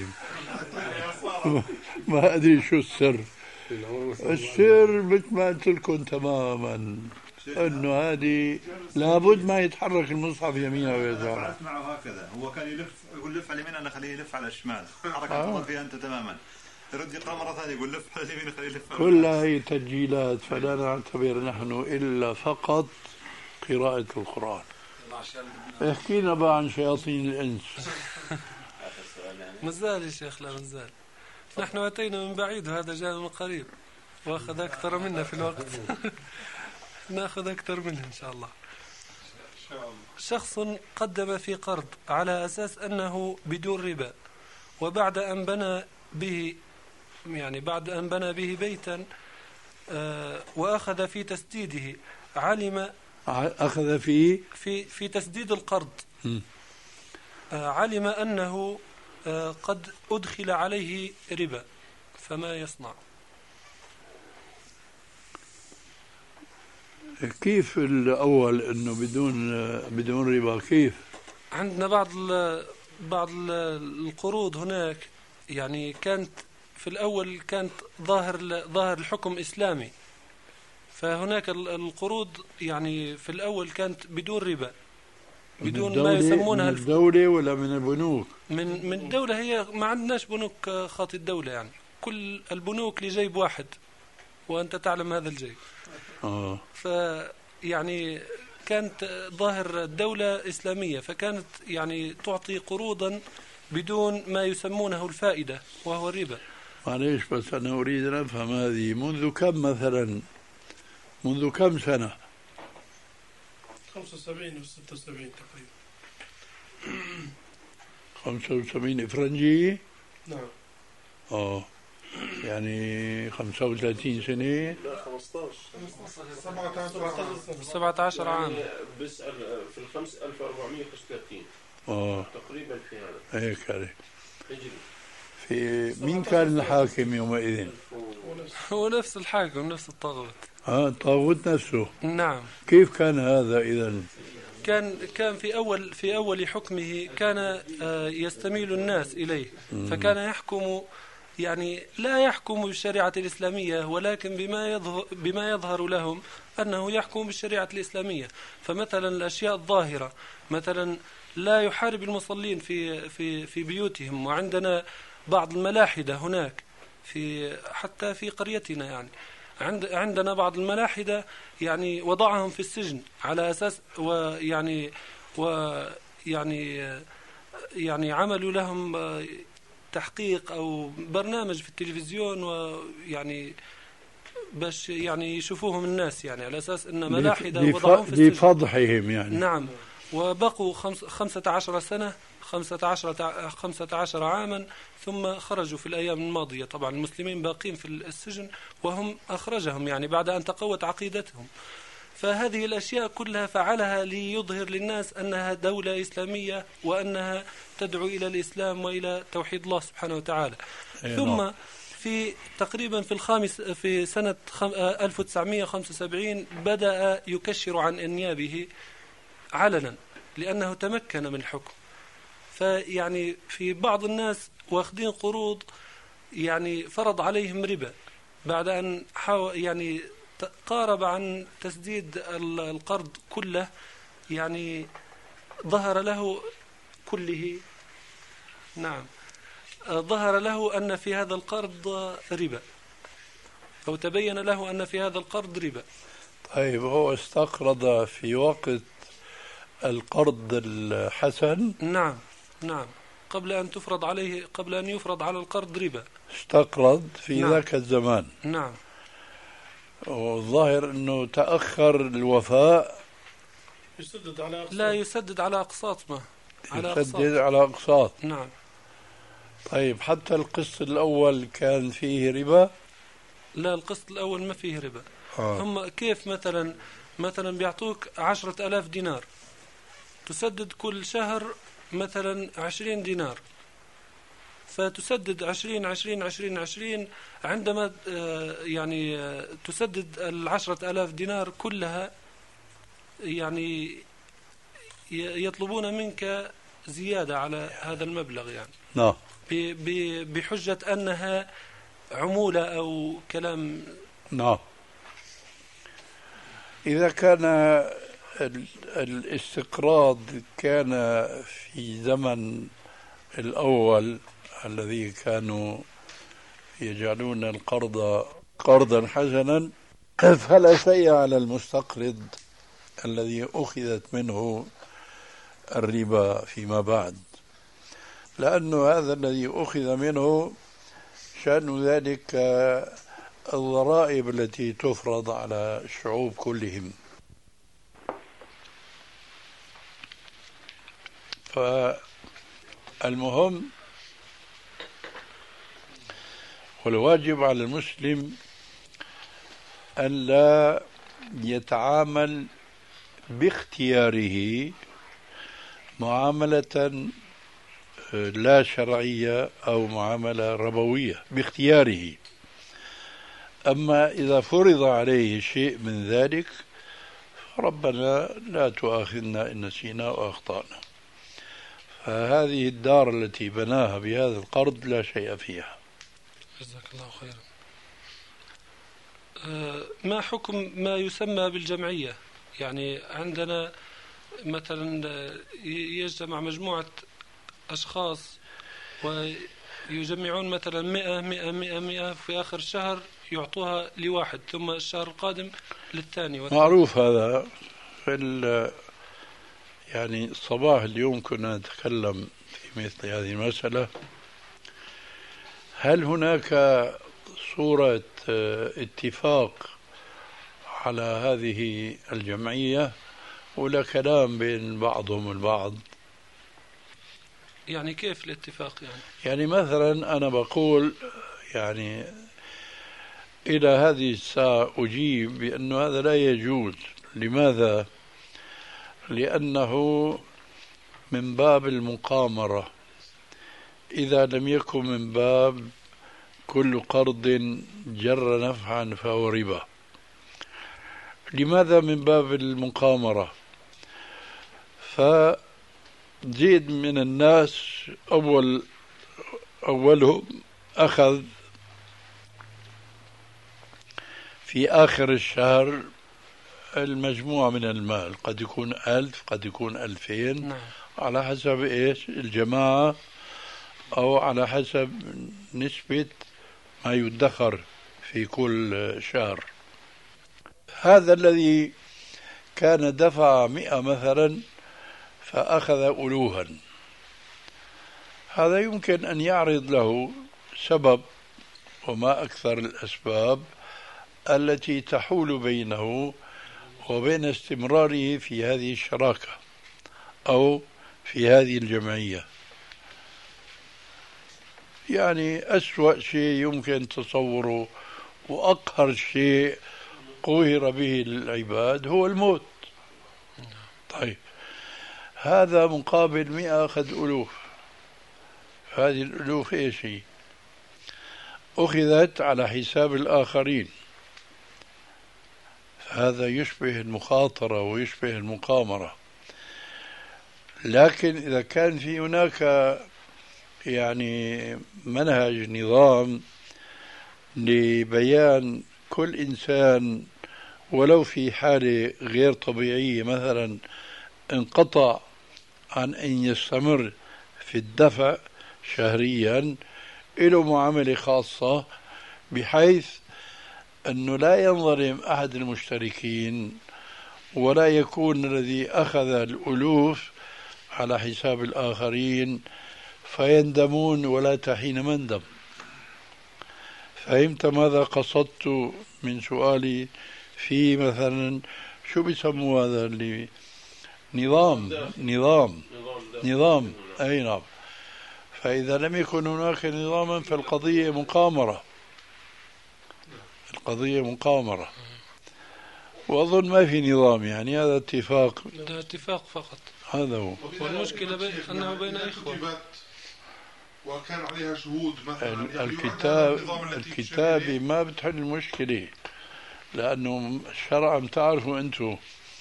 ما أدري شو السر. السر مثل ما قلت لكم تماما، انه هذه لابد ما يتحرك المصحف يمينا ويسارا. معه هكذا، هو كان يلف يقول لف على اليمين، انا خليه يلف على الشمال، حركه تفضل فيها انت تماما. يرد يقرا مره ثانيه يقول لف على اليمين، خليه يلف. كلها هي تسجيلات، فلا نعتبر نحن الا فقط قراءة القرآن. احكي لنا بقى عن شياطين الانس. مازال يا شيخ، لا مازال. نحن اتينا من بعيد وهذا جاء من قريب، واخذ اكثر منا في الوقت. ناخذ أكثر منه إن شاء الله. شخص قدم في قرض على أساس أنه بدون ربا، وبعد أن بنى به يعني بعد أن بنى به بيتا آه وأخذ في تسديده، علم أخذ في في في تسديد القرض آه علم أنه آه قد أدخل عليه ربا، فما يصنع؟ كيف الأول إنه بدون بدون ربا؟ كيف؟ عندنا بعض ال بعض ال القروض هناك يعني كانت في الأول كانت ظاهر ظاهر الحكم إسلامي، فهناك القروض يعني في الأول كانت بدون ربا، بدون ما يسمونها من الدولة ولا من البنوك؟ من من الدولة. هي ما عندناش بنوك خاطي الدولة، يعني كل البنوك لجيب واحد، وأنت تعلم هذا الجيد. آه. فيعني كانت ظاهر الدولة إسلامية، فكانت يعني تعطي قروضا بدون ما يسمونه الفائدة وهو الربا. معليش بس أنا أريد أن أفهم هذه منذ كم مثلا منذ كم سنة؟ خمسة وسبعين و ستة وسبعين تقريبا. خمسة وسبعين إفرنجي؟ نعم. آه يعني خمسة وثلاثين سنة. لا خمسة عشر سبعة عشر عام. يعني بسأل في الخمس ألف وأربعمائة وخمسة وثلاثين آه تقريبا في هذا. هيك عليه. هجري. في مين كان الحاكم يومئذ؟ هو نفس الحاكم، نفس الطاغوت. اه الطاغوت نفسه. نعم. كيف كان هذا إذا؟ كان كان في أول في أول حكمه كان يستميل الناس إليه، فكان يحكم يعني لا يحكم بالشريعة الإسلامية، ولكن بما يظهر بما يظهر لهم أنه يحكم بالشريعة الإسلامية. فمثلا الأشياء الظاهرة، مثلا لا يحارب المصلين في في في بيوتهم، وعندنا بعض الملاحدة هناك في حتى في قريتنا، يعني عند عندنا بعض الملاحدة يعني وضعهم في السجن على أساس ويعني ويعني يعني عملوا لهم تحقيق أو برنامج في التلفزيون، ويعني باش يعني يشوفوهم الناس، يعني على أساس أن ملاحدة وضعهم في السجن لفضحهم يعني. نعم. وبقوا خمس خمسة عشر سنة خمسة عشر خمسة عشر عاما ثم خرجوا في الأيام الماضية. طبعا المسلمين باقين في السجن وهم أخرجهم يعني بعد أن تقوت عقيدتهم. فهذه الأشياء كلها فعلها ليظهر للناس أنها دولة إسلامية وأنها تدعو إلى الإسلام وإلى توحيد الله سبحانه وتعالى. ثم في تقريبا في الخامس في سنة ألف وتسعمائة وخمسة وسبعين بدأ يكشر عن أنيابه علنا لأنه تمكن من الحكم. فيعني في بعض الناس واخدين قروض يعني فرض عليهم ربا بعد أن حاول يعني قارب عن تسديد القرض كله، يعني ظهر له كله نعم ظهر له أن في هذا القرض ربا، أو تبين له أن في هذا القرض ربا. طيب هو استقرض في وقت القرض الحسن؟ نعم نعم قبل أن تفرض عليه قبل أن يفرض على القرض ربا استقرض في نعم. ذاك الزمان. نعم. والظاهر أنه تأخر الوفاء. يسدد على أقساط. لا يسدد على أقساط ما على يسدد أقساط. على أقساط. نعم. طيب حتى القسط الأول كان فيه ربا؟ لا القسط الأول ما فيه ربا. آه. هم كيف مثلا مثلا بيعطوك عشرة ألاف دينار تسدد كل شهر مثلا عشرين دينار، فتسدد عشرين عشرين عشرين عشرين عندما يعني تسدد العشرة ألاف دينار كلها، يعني يطلبون منك زيادة على هذا المبلغ يعني نعم بحجة أنها عمولة أو كلام. نعم. إذا كان الاستقراض كان في زمن الأول الذي كانوا يجعلون القرض قرضا حسنا، فلا شيء على المستقرض الذي أخذت منه الربا فيما بعد، لأنه هذا الذي أخذ منه شأن ذلك الضرائب التي تفرض على الشعوب كلهم. فالمهم والواجب على المسلم أن لا يتعامل باختياره معاملة لا شرعية أو معاملة ربوية باختياره. أما إذا فرض عليه شيء من ذلك فربنا لا تؤاخذنا إن نسينا وأخطأنا. فهذه الدار التي بناها بهذا القرض لا شيء فيها. جزاك الله خيرا. ما حكم ما يسمى بالجمعية؟ يعني عندنا مثلا يجتمع مجموعة أشخاص ويجمعون مثلا مئة مئة مئة مئة في آخر الشهر يعطوها لواحد ثم الشهر القادم للثاني والثاني. معروف هذا في ال يعني صباح اليوم كنا نتكلم في مثل هذه المسألة. هل هناك صورة اتفاق على هذه الجمعية ولا كلام بين بعضهم البعض؟ يعني كيف الاتفاق يعني؟ يعني مثلا أنا بقول يعني إلى هذه الساعة أجيب بأن هذا لا يجوز. لماذا؟ لأنه من باب المقامرة إذا لم يكن من باب كل قرض جر نفعا فهو ربا. لماذا من باب المقامرة؟ فزيد من الناس أول أولهم أخذ في آخر الشهر المجموعة من المال، قد يكون ألف قد يكون ألفين. نعم. على حسب إيش الجماعة أو على حسب نسبة ما يدخر في كل شهر. هذا الذي كان دفع مئة مثلا فأخذ ألوها، هذا يمكن أن يعرض له سبب، وما أكثر الأسباب التي تحول بينه وبين استمراره في هذه الشراكة أو في هذه الجمعية. يعني أسوأ شيء يمكن تصوره وأقهر شيء قهر به العباد هو الموت. طيب هذا مقابل مئة أخذ ألوف، هذه الألوف إيش هي؟ أخذت على حساب الآخرين، هذا يشبه المخاطرة ويشبه المقامرة. لكن إذا كان في هناك يعني منهج نظام لبيان كل إنسان ولو في حالة غير طبيعية، مثلا انقطع عن أن يستمر في الدفع شهريا، له معاملة خاصة بحيث أنه لا ينظلم أحد المشتركين ولا يكون الذي أخذ الألوف على حساب الآخرين فيندمون ولا تحين مندم. فهمت ماذا قصدت من سؤالي في مثلا شو بيسموا هذا اللي نظام نظام نظام أي نعم. فإذا لم يكن هناك نظاما فالقضية مقامرة، القضية مقامرة، وأظن ما في نظام، يعني هذا اتفاق، ده اتفاق فقط. هذا هو. والمشكلة بين أنه بين إخوة وكان عليها شهود مثلا. يعني الكتاب الكتابة ما بتحل المشكلة، لأنه شرعا تعرفوا أنتم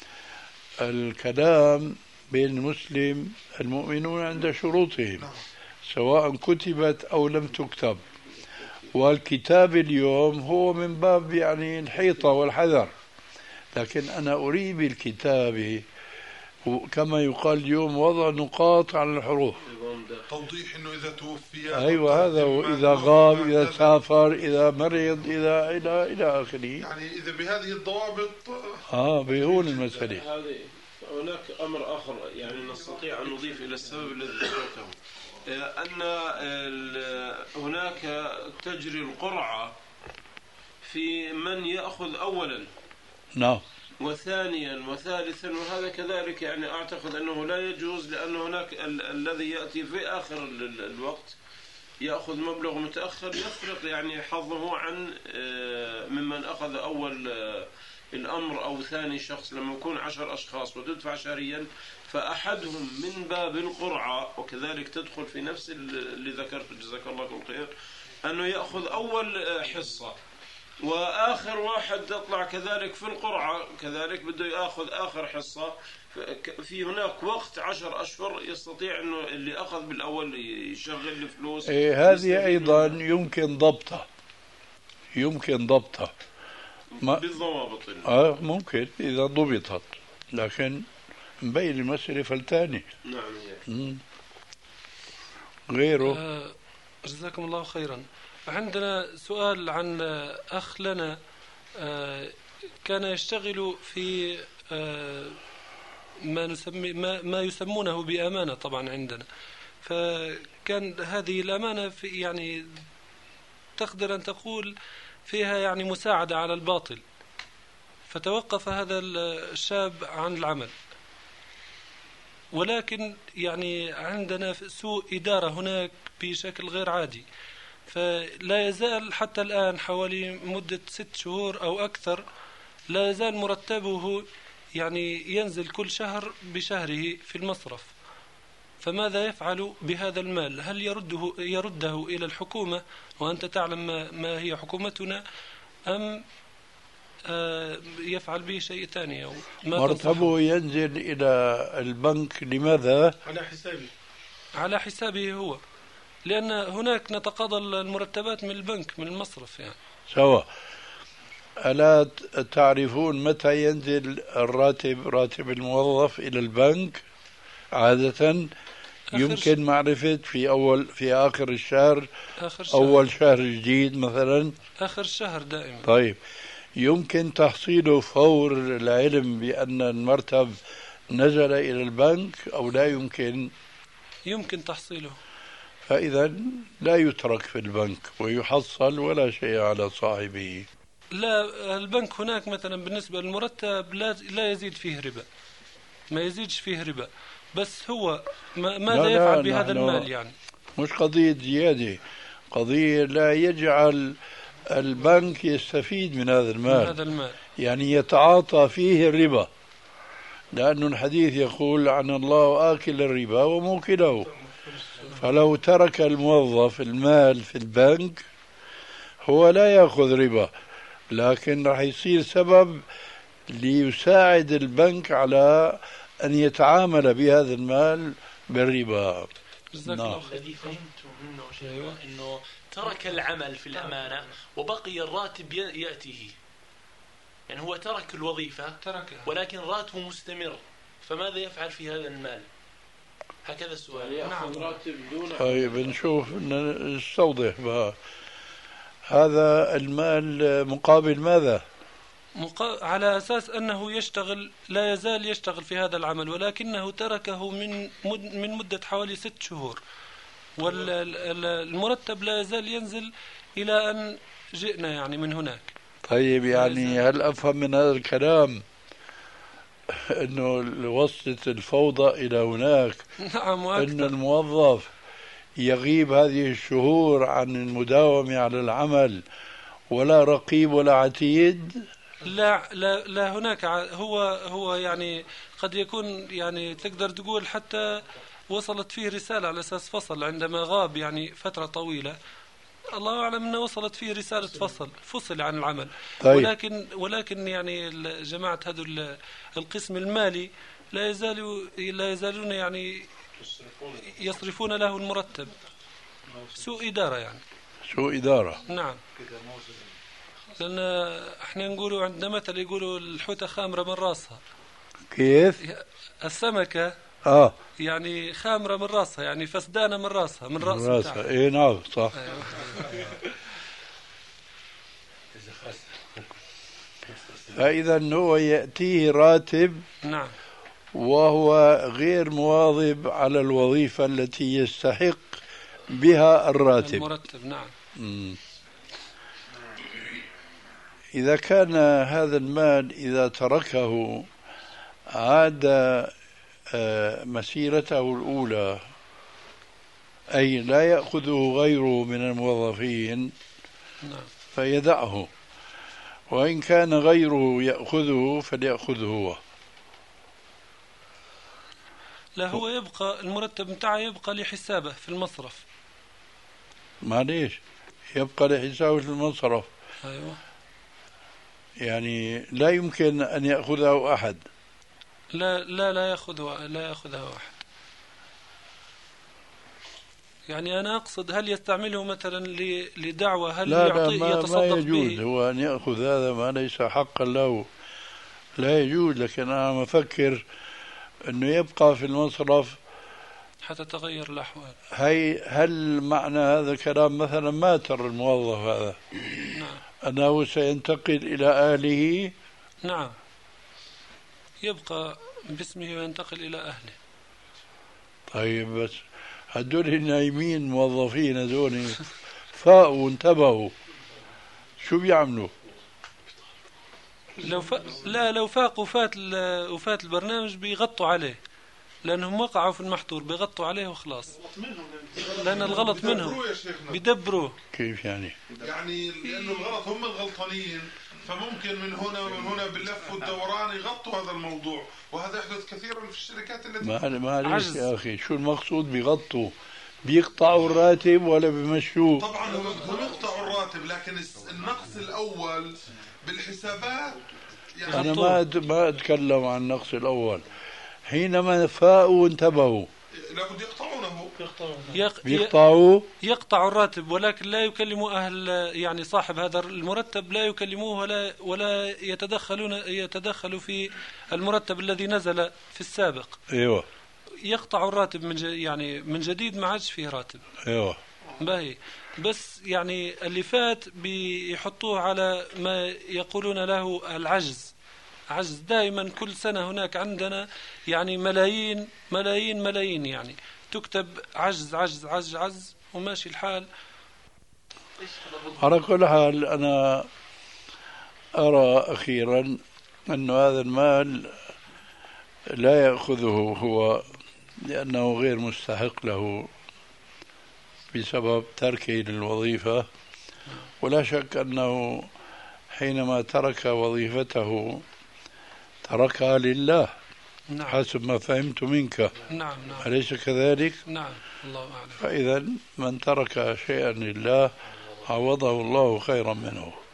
الكلام بين المسلم المؤمنون عند شروطهم سواء كتبت أو لم تكتب، والكتاب اليوم هو من باب يعني الحيطة والحذر. لكن أنا أريد بالكتابة كما يقال اليوم وضع نقاط على الحروف، توضيح انه اذا توفي ايوه هذا هو، اذا غاب، اذا سافر، اذا مرض، اذا الى الى اخره. يعني اذا بهذه الضوابط اه بيهون المسألة. هذه هناك امر اخر يعني نستطيع ان نضيف الى السبب الذي ذكرته، ان هناك تجري القرعة في من يأخذ اولا نعم وثانيا وثالثا، وهذا كذلك يعني أعتقد أنه لا يجوز، لأن هناك ال- الذي يأتي في آخر ال- الوقت يأخذ مبلغ متأخر يفرق يعني حظه عن ممن أخذ أول الأمر أو ثاني شخص. لما يكون عشر أشخاص وتدفع شهريا فأحدهم من باب القرعة، وكذلك تدخل في نفس اللي ذكرت جزاك الله كل خير، أنه يأخذ أول حصة، وآخر واحد تطلع كذلك في القرعة كذلك بده يأخذ آخر حصة. في هناك وقت عشر أشهر يستطيع أنه اللي أخذ بالأول يشغل الفلوس. إيه هذه أيضا يمكن ضبطها، يمكن ضبطها بالضوابط. آه ممكن إذا ضبطت، لكن مبين المسألة فلتاني. نعم. غيره. آه جزاكم الله خيرا. عندنا سؤال عن أخ لنا كان يشتغل في ما نسمي ما, ما يسمونه بأمانة طبعا عندنا، فكان هذه الأمانة في يعني تقدر أن تقول فيها يعني مساعدة على الباطل، فتوقف هذا الشاب عن العمل، ولكن يعني عندنا سوء إدارة هناك بشكل غير عادي، فلا يزال حتى الآن حوالي مدة ست شهور أو أكثر لا يزال مرتبه يعني ينزل كل شهر بشهره في المصرف. فماذا يفعل بهذا المال؟ هل يرده يرده إلى الحكومة وأنت تعلم ما, ما هي حكومتنا، أم يفعل به شيء ثاني؟ أو مرتبه ينزل إلى البنك لماذا؟ على حسابه على حسابه هو، لأن هناك نتقاضى المرتبات من البنك من المصرف يعني. سوا ألا تعرفون متى ينزل الراتب راتب الموظف إلى البنك؟ عادة يمكن معرفة في أول في آخر الشهر، آخر شهر. أول شهر جديد مثلا آخر الشهر دائما. طيب يمكن تحصيله فور العلم بأن المرتب نزل إلى البنك أو لا يمكن؟ يمكن تحصيله. فإذا لا يترك في البنك ويحصل ولا شيء على صاحبه. لا، البنك هناك مثلا بالنسبة للمرتب لا لا يزيد فيه ربا، ما يزيدش فيه ربا، بس هو ما ماذا لا يفعل لا بهذا المال يعني؟ مش قضية زيادة، قضية لا يجعل البنك يستفيد من هذا المال, من هذا المال. يعني يتعاطى فيه الربا، لأن الحديث يقول عن الله آكل الربا وموكله. فلو ترك الموظف المال في البنك هو لا يأخذ ربا، لكن راح يصير سبب ليساعد البنك على أن يتعامل بهذا المال بالربا. نعم. الذي فهمته منه شيء أنه ترك العمل في الأمانة وبقي الراتب يأتيه، يعني هو ترك الوظيفة ولكن راتبه مستمر، فماذا يفعل في هذا المال؟ هكذا السؤال. يأخذ راتب دون. طيب نشوف نستوضح بها. هذا المال مقابل ماذا؟ مقا... على أساس أنه يشتغل، لا يزال يشتغل في هذا العمل، ولكنه تركه من مد... من مدة حوالي ست شهور، والمرتب لا يزال ينزل إلى أن جئنا يعني من هناك. طيب يعني هل أفهم من هذا الكلام أنه وصلت الفوضى إلى هناك؟ نعم وأكثر. أن الموظف يغيب هذه الشهور عن المداومة على العمل ولا رقيب ولا عتيد؟ لا لا لا هناك هو هو يعني قد يكون يعني تقدر تقول حتى وصلت فيه رسالة على أساس فصل عندما غاب يعني فترة طويلة، الله أعلم أنه وصلت فيه رسالة فصل فصل عن العمل. طيب. ولكن ولكن يعني جماعة هذا القسم المالي لا يزالوا لا يزالون يعني يصرفون له المرتب. سوء إدارة يعني. سوء إدارة. نعم. لأن احنا نقولوا عندنا مثل يقولوا الحوتة خامرة من راسها. كيف؟ السمكة آه يعني خامرة من راسها، يعني فسدانة من راسها من رأس راسها. إيه نعم صح. فإذا هو يأتيه راتب. نعم. وهو غير مواظب على الوظيفة التي يستحق بها الراتب. المرتب. نعم. م. إذا كان هذا المال إذا تركه عاد مسيرته الأولى، أي لا يأخذه غيره من الموظفين، فيدعه، وإن كان غيره يأخذه فليأخذه هو. لا هو يبقى المرتب متاعه يبقى لحسابه في المصرف. معليش يبقى لحسابه في المصرف. أيوة. يعني لا يمكن أن يأخذه أحد. لا لا لا يأخذه لا يأخذه أحد. يعني أنا أقصد هل يستعمله مثلا لدعوة، هل لا يعطي لا ما, يتصدق ما يجوز به؟ هو أن يأخذ هذا ما ليس حقا له، لا يجوز. لكن أنا مفكر أنه يبقى في المصرف حتتغير الأحوال. هي هل معنى هذا كلام مثلا ماتر الموظف هذا نعم. أنه سينتقل إلى أهله؟ نعم، يبقى باسمه وينتقل إلى أهله. طيب بس هدول النايمين موظفين هدول فاقوا وانتبهوا شو بيعملوا؟ لو ف... لا لو فاقوا وفات ال... وفات البرنامج بيغطوا عليه، لأنهم وقعوا في المحظور بيغطوا عليه وخلاص، لأن الغلط منهم بيدبروه. كيف يعني؟ يعني لأنه الغلط هم الغلطانين، فممكن من هنا ومن هنا باللف والدوران يغطوا هذا الموضوع، وهذا يحدث كثيرا في الشركات التي ما معلش يا أخي، شو المقصود بيغطوا؟ بيقطعوا الراتب ولا بيمشوه؟ طبعا هم يقطعوا الراتب، لكن النقص الأول بالحسابات يعني أنا ما ما أتكلم عن النقص الأول. حينما فاقوا وانتبهوا لابد يقطعونه. يق... بيقطعوا يقطعوا الراتب، ولكن لا يكلموا أهل يعني صاحب هذا المرتب، لا يكلموه ولا ولا يتدخلون يتدخلوا في المرتب الذي نزل في السابق. ايوه، يقطعوا الراتب من ج... يعني من جديد، ما عادش فيه راتب. ايوه باهي، بس يعني اللي فات بيحطوه على ما يقولون له العجز. عجز دائما كل سنة هناك عندنا يعني ملايين ملايين ملايين، يعني تكتب عجز عجز عجز عجز وماشي الحال. على كل حال أنا أرى أخيرا أن هذا المال لا يأخذه هو لأنه غير مستحق له بسبب تركه للوظيفة، ولا شك أنه حينما ترك وظيفته تركها لله. نعم. حسب ما فهمت منك. نعم نعم. أليس كذلك؟ نعم، الله أعلم. فإذا من ترك شيئا لله عوضه الله خيرا منه.